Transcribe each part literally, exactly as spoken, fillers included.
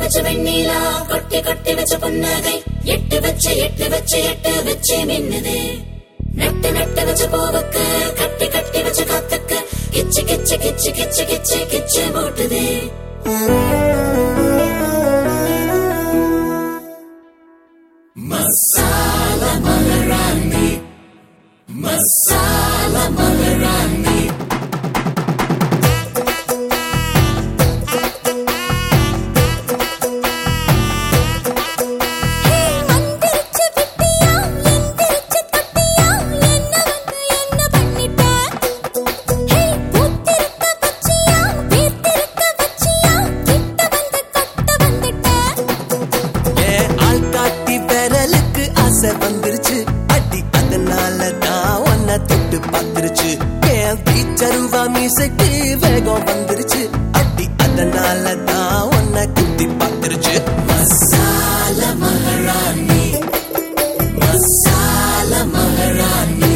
வச்ச வெண்ணிலா கொட்டி கொட்டி வச்ச புன்னகை எட்டு வச்ச எட்டு வச்ச எட்டு வச்ச மின்னுதே நட்டு நட்டு வச்ச பூவுக்கு கட்டி கட்டி வச்ச காத்துக்கு கிச்சு கிச்சு கிச்சு கிச்சு கிச்சு கிச்சு போட்டுதே மசாலா மகாராணி மசாலா மகாராணி வந்துருச்சு அடி அதனால தான் ஒன்ன தொட்டு பாத்துருச்சு என் பீச்சருவா மீசைக்கு வேகம் வந்துருச்சு அடி அதனால தான் ஒன்ன குத்தி பாத்துருச்சு மசாலா மகாராணி மசாலா மகாராணி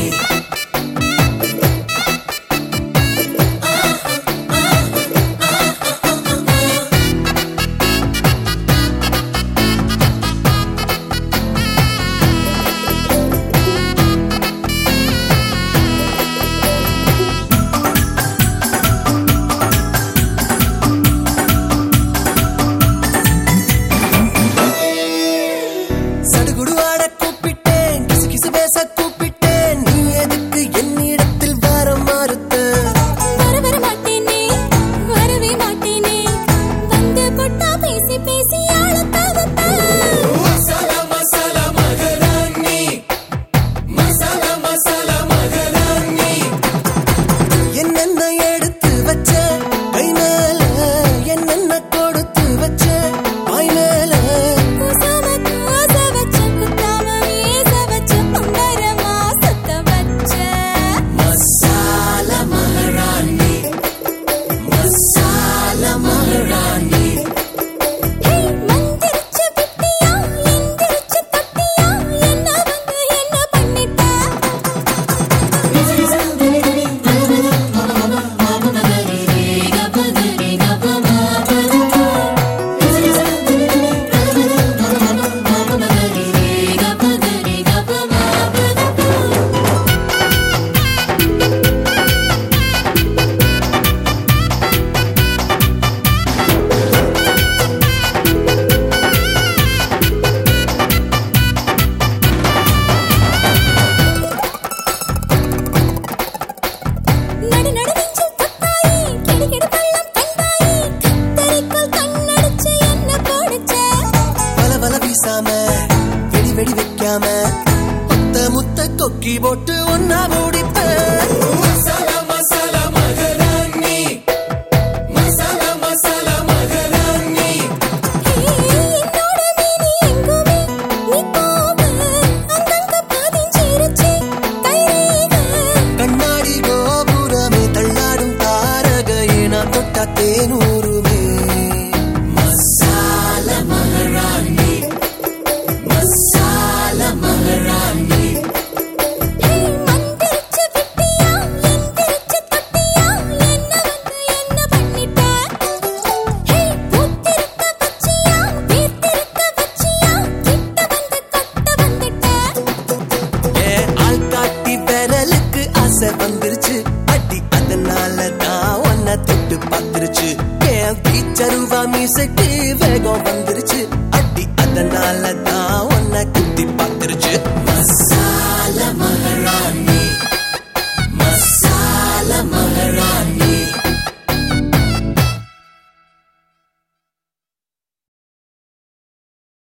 வெடி வெடி வைக்காம முத்த முத்த கொக்கி போட்டு ஒன்னா முடிப்ப மசாலா மசாலா மகாராணி மசாலா மசாலா மகாராணி என்னோட மீனி எங்குமே நீ போவ அங்கங்க பதிஞ்சிருச்சு கைரேக கண்ணாடி கோபுரமே தள்ளாடும் தாரகையே நான் தொட்டா தேனூருமே மசாலா மகாராணி மசாலா மகாராணி மந்திரிச்சு விட்டியா எந்திரிச்சு தொட்டியா என்ன வந்து என்ன பண்ணிட்ட ஹே பூத்திருக்க வச்சியா வீத்திருக்க வச்சியா கிட்ட வந்து கட்ட வந்துட்ட ஏ ஆள் காட்டி விரலுக்கு ஆசை வந்துருச்சு அடி அதனால தான் ஒன்ன தொட்டு பாத்துருச்சு என் பீச்சருவா மீசைக்கு வேகம் வந்துருச்சு அடி அதனால தான்